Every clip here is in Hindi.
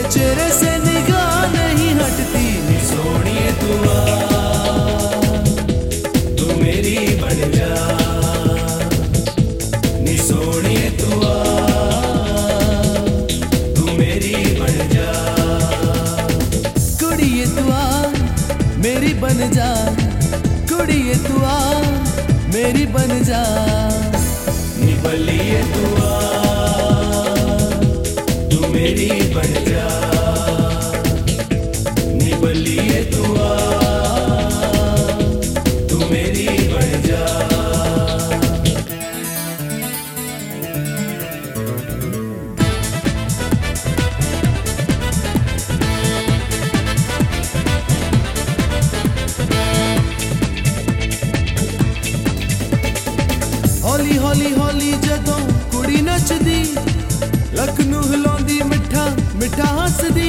चेहरे से निगाह नहीं हटती। नी सोनिए तू आ, तू मेरी बन जा। नी सोनिए तू आ, तू मेरी बन जा। कुड़िए तू आ, मेरी बन जा। कुड़िए तू आ, मेरी बन जा। नी बल्लिए तू आ, तू मेरी बन जा। नी बल्लिए तू आ, तू मेरी बन जा। हौली हौली हौली जदों कुड़ी नचदी, लक नूं हिलाउंदी मिठा मिठा हसदी।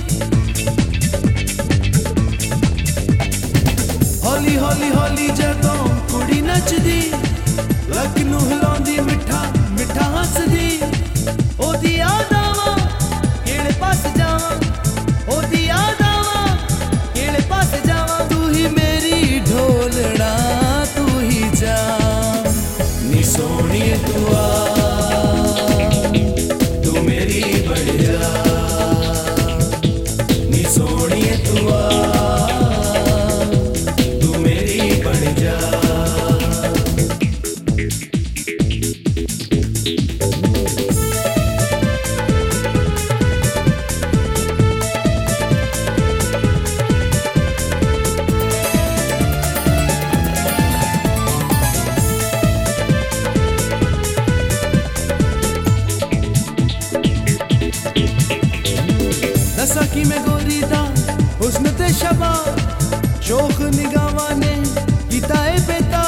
हौली हौली हौली जदों कुड़ी नचदी, लक नूं हिलाउंदी मिठा मिठा हसदी। ओदी याद आवां किहड़े पास जावां, ओदी याद आवां किहड़े पास जावां। तू ही मेरी ढोलना, तू ही जान। नी सोनिए तू आ, तू मेरी बन जा। नी सोनिए तू आ, तू मेरी बन जा। दसा की मैं गोरी दा हुस्न ते शबा, शौक निगावां ने कीता ए बेता।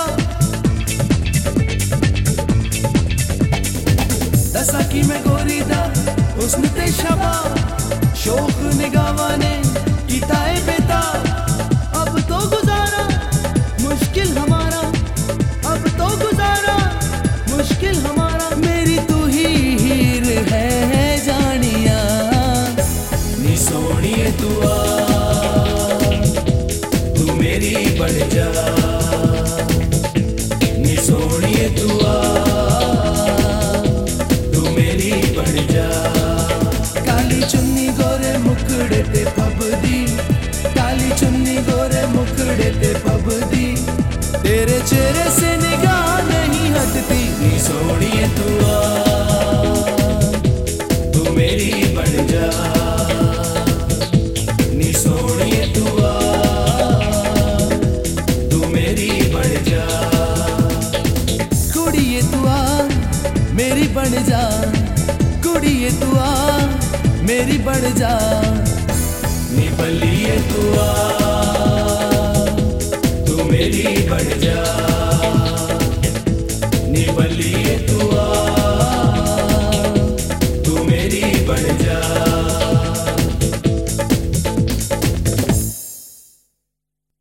दसा की मैं गोरी दा हुस्न ते शबा, शौक निगावां ने कीता ए बेता। अब तो गुजारा मुश्किल हमारा, अब तो गुजारा मुश्किल हमारा। मेरी तू ही हीर है जानिया। नी सोनिए तू आ, तू मेरी बन जा। नी सोनिए तू आ, तू मेरी बन जा। काली चुन्नी गोरे मुखड़े ते पबदी, काली चुन्नी गोरे मुखड़े ते पबदी। तेरे चेहरे से निगाह नहीं हटती। नी सोनिए तू आ, तू मेरी बन जा। नी सोनिए तू आ, तू मेरी बन जा। कुड़िए तू आ, मेरी बन जा। कुड़िए तू आ, मेरी बन जा। नी बल्लिए तू आ, तू मेरी बन जा।